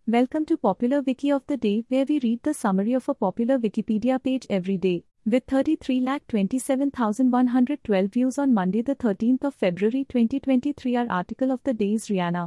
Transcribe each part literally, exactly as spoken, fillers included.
Welcome to Popular Wiki of the Day, where we read the summary of a popular Wikipedia page every day. With thirty-three lakh twenty-seven thousand one hundred twelve views on Monday the thirteenth of February twenty twenty-three, our article of the day is Rihanna.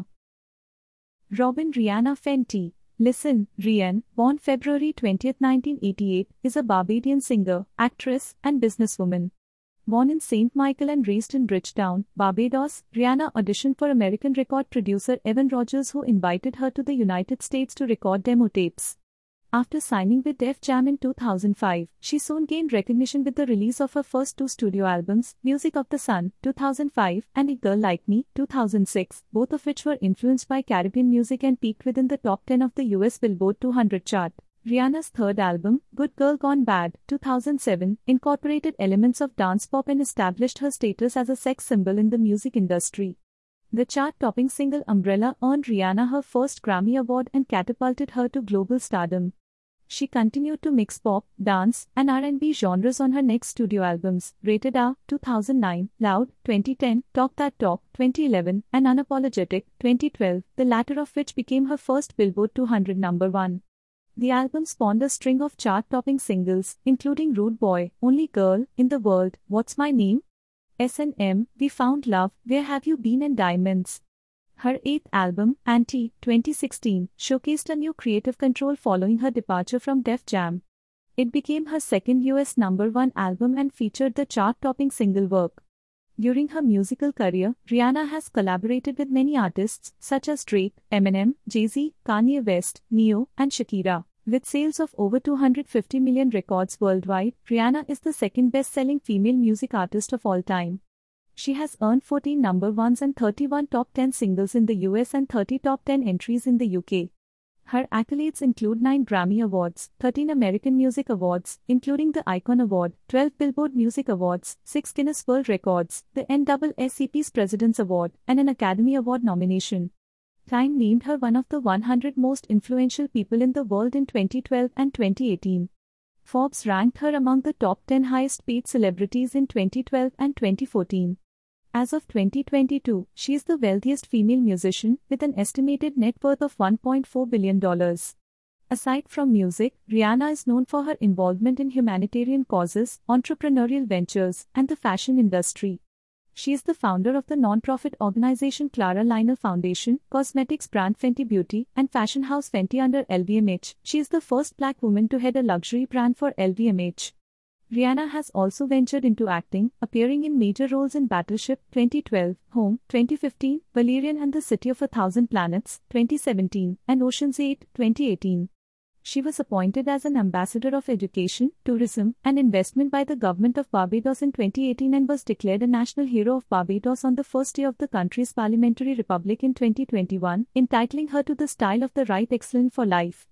Robin Rihanna Fenty. Listen, Rihanna, born February twentieth nineteen eighty-eight, is a Barbadian singer, actress, and businesswoman. Born in Saint Michael and raised in Bridgetown, Barbados, Rihanna auditioned for American record producer Evan Rogers, who invited her to the United States to record demo tapes. After signing with Def Jam in two thousand five, she soon gained recognition with the release of her first two studio albums, Music of the Sun, two thousand five, and A Girl Like Me, two thousand six, both of which were influenced by Caribbean music and peaked within the top ten of the U S Billboard two hundred chart. Rihanna's third album, Good Girl Gone Bad, two thousand seven, incorporated elements of dance pop and established her status as a sex symbol in the music industry. The chart-topping single Umbrella earned Rihanna her first Grammy Award and catapulted her to global stardom. She continued to mix pop, dance, and R and B genres on her next studio albums, Rated R, two thousand nine, Loud, twenty ten, Talk That Talk, twenty eleven, and Unapologetic, twenty twelve, the latter of which became her first Billboard two hundred number one. The album spawned a string of chart-topping singles, including Rude Boy, Only Girl in the World, What's My Name? S and M, We Found Love, Where Have You Been and Diamonds. Her eighth album, Anti, twenty sixteen, showcased a new creative control following her departure from Def Jam. It became her second U S number one album and featured the chart-topping single Work. During her musical career, Rihanna has collaborated with many artists such as Drake, Eminem, Jay-Z, Kanye West, Neo, and Shakira. With sales of over two hundred fifty million records worldwide, Rihanna is the second best-selling female music artist of all time. She has earned fourteen number ones and thirty-one top ten singles in the U S and thirty top ten entries in the U K. Her accolades include nine Grammy Awards, thirteen American Music Awards, including the Icon Award, twelve Billboard Music Awards, six Guinness World Records, the N double A C P's President's Award, and an Academy Award nomination. Time named her one of the one hundred most influential people in the world in twenty twelve and twenty eighteen. Forbes ranked her among the top ten highest-paid celebrities in twenty twelve and twenty fourteen. As of twenty twenty-two, she is the wealthiest female musician, with an estimated net worth of one point four billion dollars. Aside from music, Rihanna is known for her involvement in humanitarian causes, entrepreneurial ventures, and the fashion industry. She is the founder of the non-profit organization Clara Lionel Foundation, cosmetics brand Fenty Beauty, and fashion house Fenty under L V M H. She is the first black woman to head a luxury brand for L V M H. Rihanna has also ventured into acting, appearing in major roles in Battleship, twenty twelve, Home, twenty fifteen, Valerian and the City of a Thousand Planets, twenty seventeen, and Ocean's eight, twenty eighteen. She was appointed as an ambassador of education, tourism, and investment by the government of Barbados in twenty eighteen and was declared a national hero of Barbados on the first day of the country's parliamentary republic in twenty twenty-one, entitling her to the style of the right excellent for life.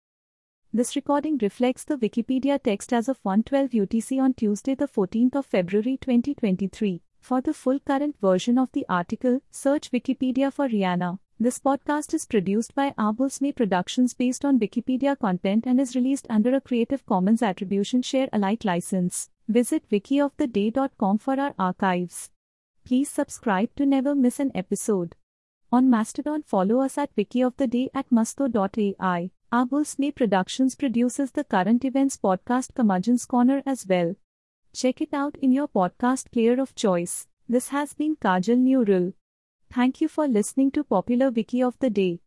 This recording reflects the Wikipedia text as of one twelve U T C on Tuesday the fourteenth of February twenty twenty-three. For the full current version of the article, search Wikipedia for Rihanna. This podcast is produced by Arbulsme Productions based on Wikipedia content and is released under a Creative Commons Attribution Share Alike license. Visit wiki of the day dot com for our archives. Please subscribe to never miss an episode. On Mastodon, follow us at wikioftheday at musto dot A I. Arbulsme Productions produces the current events podcast Curmudgeon's Corner as well. Check it out in your podcast player of choice. This has been Kajal Neural. Thank you for listening to Popular Wiki of the Day.